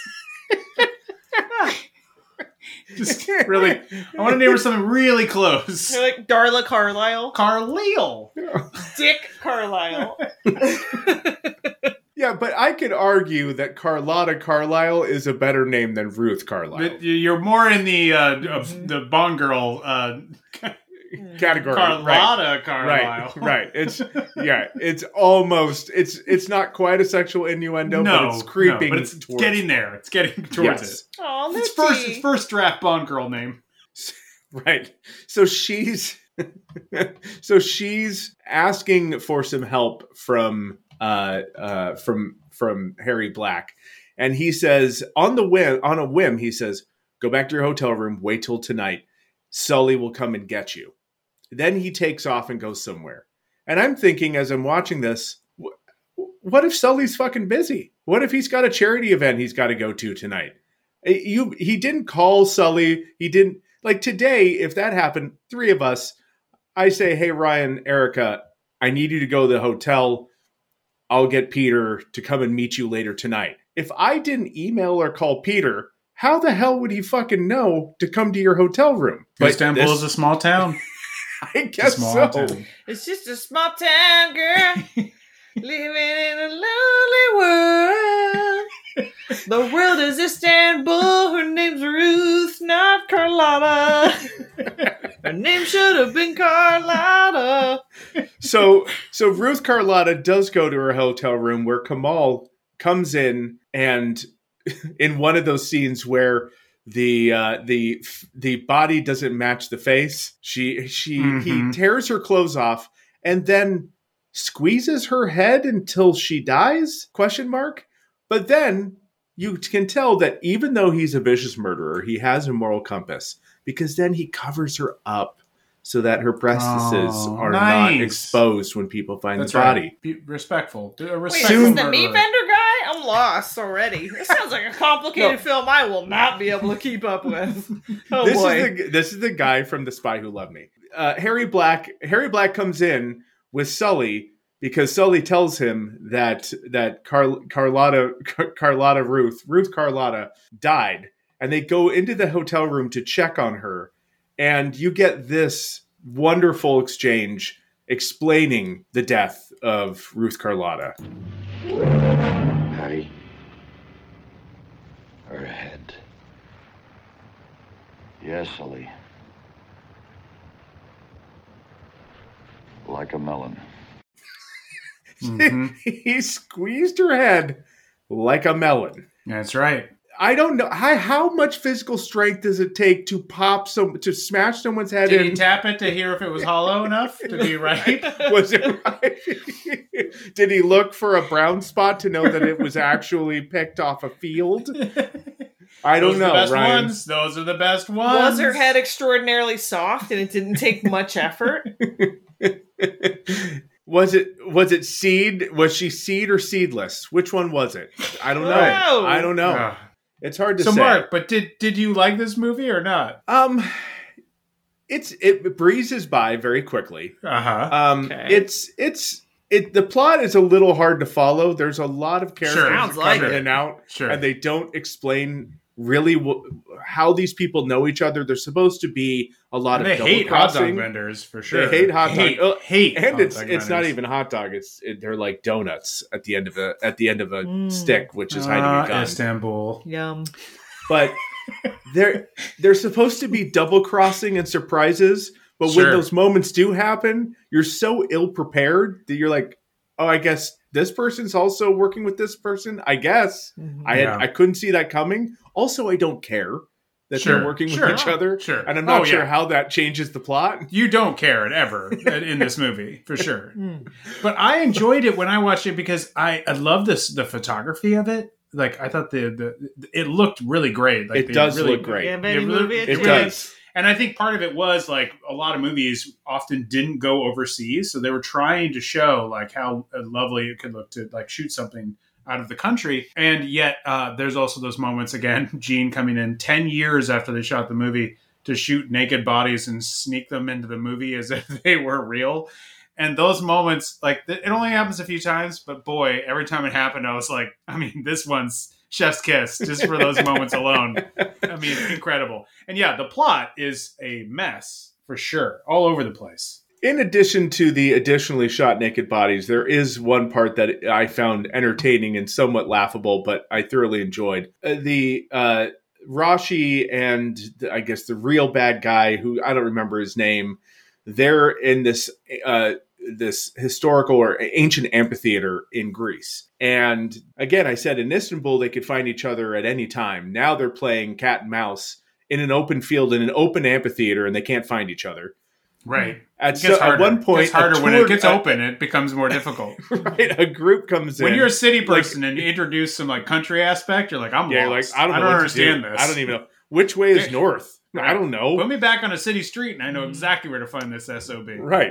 just really, I want to name her something really close. They're like Darla Carlisle, Carlisle. Dick Carlisle. Yeah, but I could argue that Carlotta Carlisle is a better name than Ruth Carlisle. But you're more in the uh, of the Bond girl uh, Category. Carlotta Right. Carlisle. Right, right. It's yeah, it's almost it's it's not quite a sexual innuendo, No, but it's creeping. no, but it's towards getting there. It's getting towards Yes. Oh, it. It's first, it's first draft Bond girl name. Right. So she's so she's asking for some help from uh uh from from Harry Black. And he says on the whim on a whim, he says, go back to your hotel room, wait till tonight. Sully will come and get you. Then he takes off and goes somewhere. And I'm thinking as I'm watching this, wh- what if Sully's fucking busy? What if he's got a charity event he's got to go to tonight? Eh, You he didn't call Sully. He didn't like today. If that happened, three of us, I say, hey Ryan, Erica, I need you to go to the hotel. I'll get Peter to come and meet you later tonight. If I didn't email or call Peter, how the hell would he fucking know to come to your hotel room? But Istanbul this- is a small town. I It's a guess small so. town. It's just a small town girl living in a lonely world. The world is Istanbul. Her name's Ruth, not Carlotta. Her name should have been Carlotta. So, so Ruth Carlotta does go to her hotel room where Kamal comes in, and in one of those scenes where the uh, the the body doesn't match the face, she she Mhm. he tears her clothes off and then squeezes her head until she dies? Question mark. But then you can tell that even though he's a vicious murderer, he has a moral compass, because then he covers her up so that her breasts Oh, are nice. not exposed when people find That's the body. right. Be respectful. Do a Wait, respectful is this the murderer. meat vendor guy? I'm lost already. This sounds like a complicated No. film I will not be able to keep up with. Oh this boy. is the this is the guy from The Spy Who Loved Me. Uh, Harry Black. Harry Black comes in with Sully because Sully tells him that that Car- Carlotta Car- Carlotta Ruth Ruth Carlotta died, and they go into the hotel room to check on her, and you get this wonderful exchange explaining the death of Ruth Carlotta. Harry. Her head. Yes, Sully. Like a melon. Mhm. He squeezed her head like a melon. That's right. I don't know how, how much physical strength does it take to pop some to smash someone's head Did in? he tap it to hear if it was hollow enough to be right? Was it right? Did he look for a brown spot to know that it was actually picked off a field? I don't Those know, are the best Ryan. ones. Those are the best ones. Was her head extraordinarily soft and it didn't take much effort? Was it was it seed? Was she seed or seedless? Which one was it? I don't know. Whoa. I don't know. Ugh. It's hard to So say. Mark, but did did you like this movie or not? Um, it's it breezes by very quickly. Uh huh. Um, Okay. it's it's it. The plot is a little hard to follow. There's a lot of characters Sure. that Sounds come like in it. and out, Sure. and they don't explain really w- how these people know each other. There's supposed to be a lot And of they double hate hot dog crossing. vendors for sure. They hate hot dog. Hate, uh, hate and hot it's dog it's not vendors. even hot dog. It's it, they're like donuts at the end of a at the end of a Mm. stick, which is hiding Ah, a gun. Istanbul. Yum. But they're they're supposed to be double crossing and surprises. But Sure. when those moments do happen, you're so ill prepared that you're like, oh, I guess this person's also working with this person. I guess I had, Yeah. I couldn't see that coming. Also, I don't care that Sure, they're working sure, with each other, sure. and I'm not Oh, sure yeah. how that changes the plot. You don't care ever in this movie, for sure. Mm. But I enjoyed it when I watched it because I, I love this the photography of it. Like I thought the, the it looked really great. Like It they does really, look great. Yeah, baby, It really- movie. It really- does. And I think part of it was like a lot of movies often didn't go overseas, so they were trying to show like how lovely it could look to like shoot something out of the country. And yet uh, there's also those moments again, Gene coming in ten years after they shot the movie to shoot naked bodies and sneak them into the movie as if they were real. And those moments, like th- it only happens a few times, but boy, every time it happened, I was like, I mean, this one's chef's kiss just for those moments alone. I mean, incredible. And yeah, the plot is a mess for sure, all over the place. In addition to the additionally shot naked bodies, there is one part that I found entertaining and somewhat laughable, but I thoroughly enjoyed. Uh, the uh, Rashi and the, I guess the real bad guy, who I don't remember his name, they're in this uh, this historical or ancient amphitheater in Greece. And again, I said in Istanbul they could find each other at any time. Now they're playing cat and mouse in an open field in an open amphitheater, and they can't find each other. Right. At, It gets so, at harder. one point, it gets harder a when tour- it gets uh, open. It becomes more difficult. Right, a group comes in. When you're a city like- person and you introduce some like country aspect, you're like, I'm yeah, lost. like I don't know what understand to do. this. I don't even know which way is Yeah. north. Right. I don't know. Put me back on a city street, and I know exactly where to find this S O B. Right.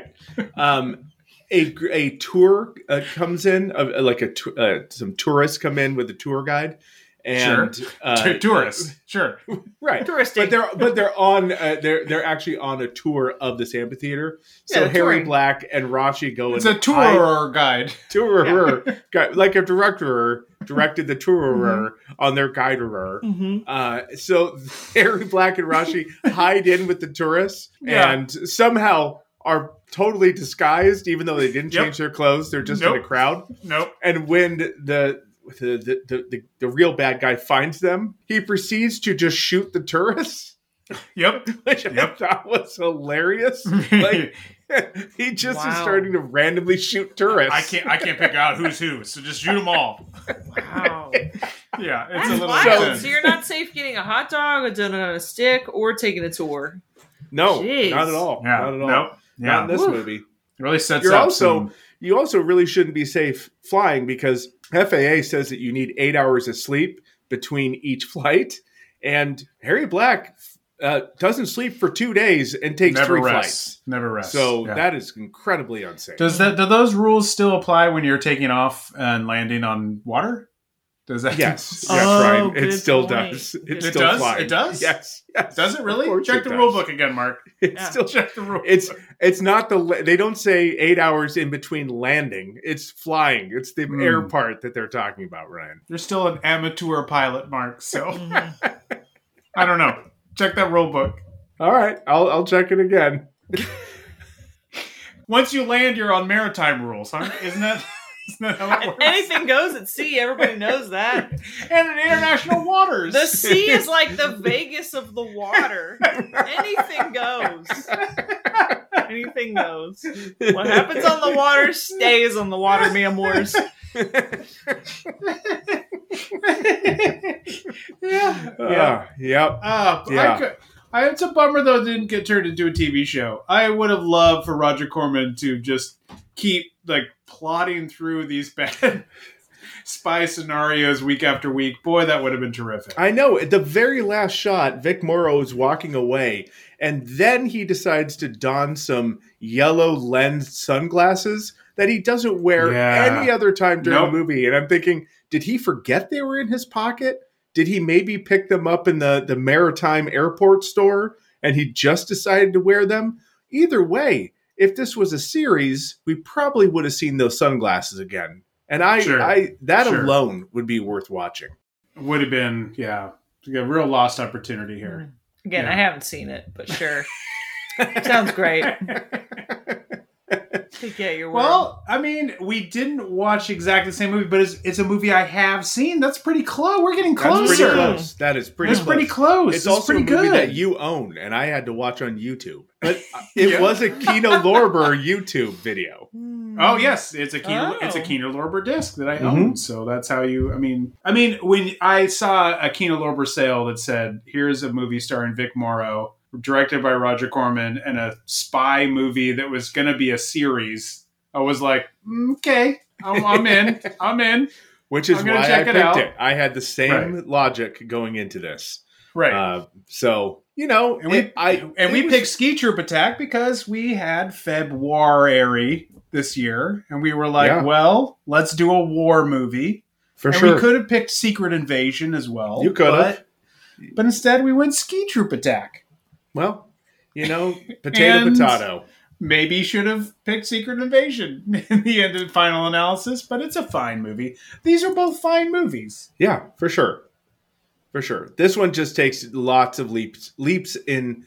Um, a gr- a tour uh, comes in, uh, like a tou- uh, some tourists come in with a tour guide, and uh, Tourists, sure. right? Touristy. But they're but they're on uh, they're they're actually on a tour of this amphitheater. So Yeah, Harry touring. Black and Rashi go. It's and a tour guide. tourer, guy- like a director directed the tourer Mm-hmm. on their guiderer. Mm-hmm. Uh, so Harry Black and Rashi hide in with the tourists Yeah. and somehow are totally disguised, even though they didn't Yep. change their clothes. They're just in Nope. a crowd. Nope. And when the the, the, the, the the real bad guy finds them, he proceeds to just shoot the tourists, Yep. which I Yep. thought was hilarious. Like he just is Wow. starting to randomly shoot tourists. I can't. I can't pick out who's who. So just shoot them all. Wow. Yeah, it's That's a little. wild. intense. So you're not safe getting a hot dog, a donut on a stick, or taking a tour. No, Jeez. not at all. Yeah. Not at all. Nope. Not Yeah. in this Woo. movie. It really sets You're up also some- you also really shouldn't be safe flying because F A A says that you need eight hours of sleep between each flight, and Harry Black uh, doesn't sleep for two days and takes never three rests. flights. Never rests. So Yeah. that is incredibly unsafe. Does that do those rules still apply when you're taking off and landing on water? Does that? yes, Oh, yes, Ryan. It good still point. does. It's It still does? flying. It does? Yes, yes. Does it Of really? course Check it the does. rule book again, Mark. It's Yeah. still Check the rule. It's book. it's not the la- they don't say eight hours in between landing. It's flying. It's the Hmm. air part that they're talking about, Ryan. You're still an amateur pilot, Mark. So Mhm. I don't know. Check that rule book. All right, I'll I'll check it again. Once you land, you're on maritime rules, huh? Isn't that? Isn't that how it works? Anything goes at sea. Everybody knows that. And in international waters. The sea is like the Vegas of the water. Anything goes. Anything goes. What happens on the water stays on the water, mi amors. yeah. Yeah, yep. Uh, Yeah. I could, I, it's a bummer though it didn't get turned into a T V show. I would have loved for Roger Corman to just keep like plotting through these bad spy scenarios week after week. Boy, that would have been terrific. I know. At the very last shot, Vic Morrow is walking away, and then he decides to don some yellow lensed sunglasses that he doesn't wear Yeah. any other time during Nope. the movie. And I'm thinking, did he forget they were in his pocket? Did he maybe pick them up in the, the maritime airport store and he just decided to wear them? Either way, if this was a series, we probably would have seen those sunglasses again. And I, Sure. I that Sure. alone would be worth watching. Would have been, yeah. a real lost opportunity here. Again, Yeah. I haven't seen it, but sure. Sounds great. Take out your word. Well, I mean, we didn't watch exactly the same movie, but it's, it's a movie I have seen. That's pretty close. We're getting That's closer. pretty close. That is pretty That's close. pretty close. It's That's also pretty a movie good. that you own, and I had to watch on YouTube. But it Yeah. was a Kino Lorber YouTube video. Oh yes, it's a Kino, Oh. it's a Kino Lorber disc that I Mhm. own. So that's how you. I mean, I mean, when I saw a Kino Lorber sale that said, "Here's a movie starring Vic Morrow, directed by Roger Corman, and a spy movie that was going to be a series," I was like, mm, "Okay, I'm, I'm in. I'm in." Which is I'm gonna why I check it picked out. it. I had the same Right. logic going into this. Right. Uh, so, you know, and we it- I and we it was- picked Ski Troop Attack because we had February this year, and we were like, Yeah. "Well, let's do a war movie." for and sure. we could have picked Secret Invasion as well. You could have. but, but instead we went Ski Troop Attack. Well, you know, potato, And- potato. Maybe should have picked Secret Invasion in the end of the final analysis, but it's a fine movie. These are both fine movies. Yeah, for sure. For sure. This one just takes lots of leaps leaps in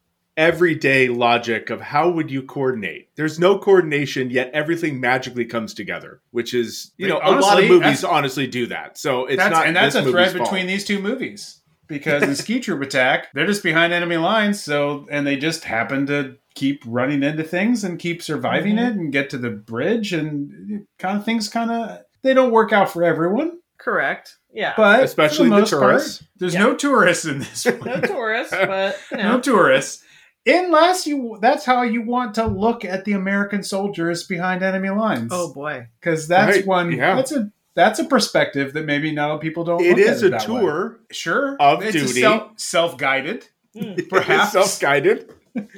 everyday logic of how would you coordinate. There's no coordination, yet everything magically comes together, which is, you know, a lot Honestly, of movies that's- honestly do that. So it's That's, not and that's this a thread movie's fault. between these two movies. Because in Ski Troop Attack, they're just behind enemy lines, so and they just happen to keep running into things and keep surviving Mhm. it and get to the bridge and kind of things kind of they don't work out for everyone. Correct. Yeah. But Especially for the most part, tourists. there's Yeah. no tourists in this one. No tourists, but you know. No tourists. Unless you that's how you want to look at the American soldiers behind enemy lines. Oh boy. Because that's Right, one yeah. that's a that's a perspective that maybe not people don't It look at is it a that way. tour. Sure. of it's a duty. self, self-guided. Mm. Perhaps. Self-guided.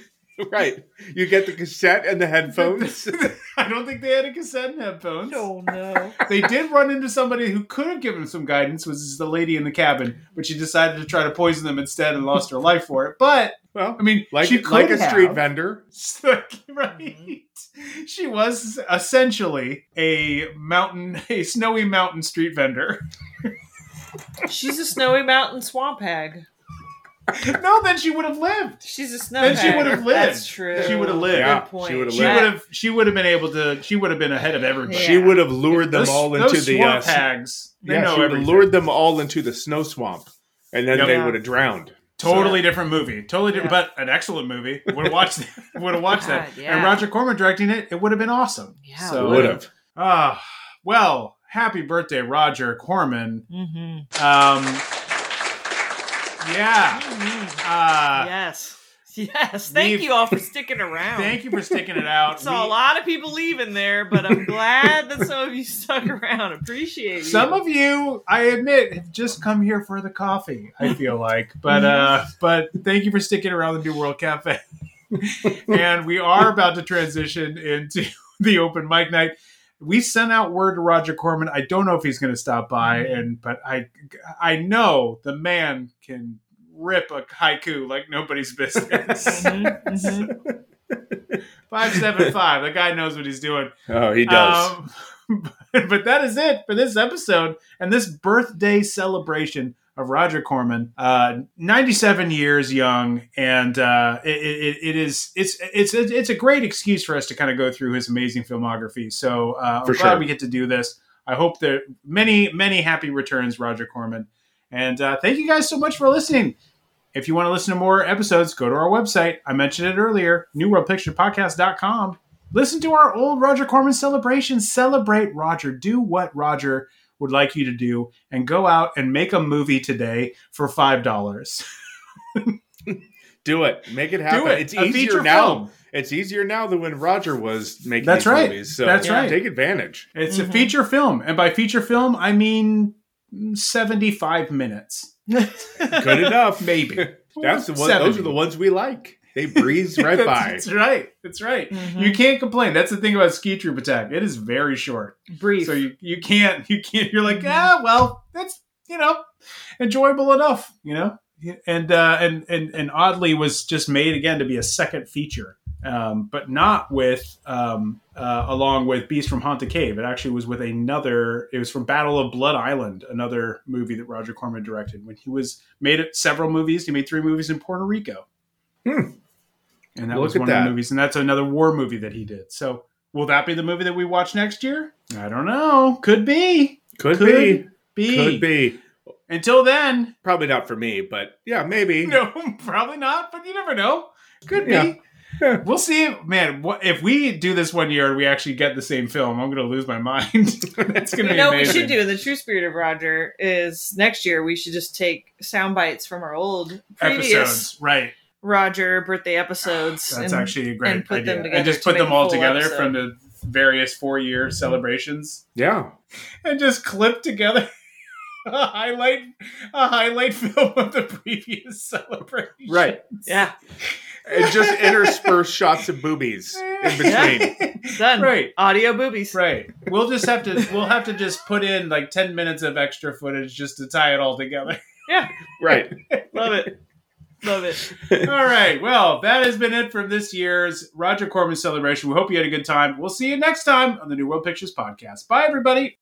Right. You get the cassette and the headphones. I don't think they had a cassette and headphones. Oh no. They did run into somebody who could have given them some guidance, which is the lady in the cabin, but she decided to try to poison them instead and lost her life for it. But Well, I mean, like, she could like a street have. vendor. Right. She was essentially a mountain, a snowy mountain street vendor. She's a snowy mountain swamp hag. No, then she would have lived. She's a snow Then hag. she would have lived. That's true. She would have lived. Yeah, Good point. she would have She lived. would have. She would have been able to. She would have been ahead of everybody. Yeah. She would have lured them Those, all into those the swamp uh, hags. They yeah, know she would have everything. lured them all into the snow swamp, and then Yep. they Yeah. would have drowned. Totally different movie. Totally different, Yeah. but an excellent movie. Would have watched. Would have watched that. God, yeah. And Roger Corman directing it. It would have been awesome. Yeah, So, Would have. Ah, well, happy birthday, Roger Corman. Mm-hmm. Um, yeah. Uh, Yes. Yes. Thank we've- you all for sticking around. Thank you for sticking it out. Saw a We- lot of people leaving there, but I'm glad that some of you stuck around. Appreciate you. Some of you, I admit, have just come here for the coffee. I feel like, but uh, but thank you for sticking around the New World Cafe. And we are about to transition into the open mic night. We sent out word to Roger Corman. I don't know if he's going to stop by, and but I I know the man can rip a haiku like nobody's business. Mhm, mhm. Five seven five. The guy knows what he's doing. Oh, he does. Um, but, but that is it for this episode and this birthday celebration of Roger Corman. Uh, ninety-seven years young, and uh, it, it, it is it's it's it's a great excuse for us to kind of go through his amazing filmography. So uh, I'm For glad sure. we get to do this. I hope that many many happy returns, Roger Corman. And uh, thank you guys so much for listening. If you want to listen to more episodes, go to our website. I mentioned it earlier, new world picture podcast dot com. Listen to our old Roger Corman celebrations. Celebrate Roger. Do what Roger would like you to do and go out and make a movie today for five dollars. Do it. Make it happen. Do it. It's A easier feature now. film. It's easier now than when Roger was making That's these right. movies. So That's right. take advantage. It's Mhm. a feature film. And by feature film, I mean seventy-five minutes. Good enough. Maybe. That's the one. seventy. Those are the ones we like. They breeze right that's, by. That's right. That's right. Mhm. You can't complain. That's the thing about Ski Troop Attack. It is very short. Brief. So you, you can't, you can't, you're like, ah, well, that's, you know, enjoyable enough, you know? And, uh, and, and, and oddly was just made again to be a second feature. um, but not with um, uh, along with Beast from Haunted Cave. It actually was with another. It was from Battle of Blood Island, another movie that Roger Corman directed. When he was made it several movies, he made three movies in Puerto Rico, Hmm. and that Look was at one that. of the movies. And that's another war movie that he did. So will that be the movie that we watch next year? I don't know. Could be. Could, be. Be. Could be. Until then, Probably not for me, but yeah, maybe. no, probably not. But you never know. Could Yeah. be. Yeah. We'll see. Man, what, if we do this one year and we actually get the same film, I'm going to lose my mind. It's going to You be know what we amazing. should do in the true spirit of Roger is next year we should just take sound bites from our old previous Episodes, right? Roger birthday episodes. That's and, actually a great and put idea. them together and just to put make them a all full together episode. from the various four-year celebrations, Yeah. and just clip together a highlight, a highlight film of the previous celebration. Right. Yeah, And just intersperse shots of boobies in between. done. Right. Audio boobies. Right. We'll just have to. We'll have to just put in like ten minutes of extra footage just to tie it all together. Yeah, Right. love it. Love it. All right. Well, that has been it for this year's Roger Corman celebration. We hope you had a good time. We'll see you next time on the New World Pictures podcast. Bye, everybody.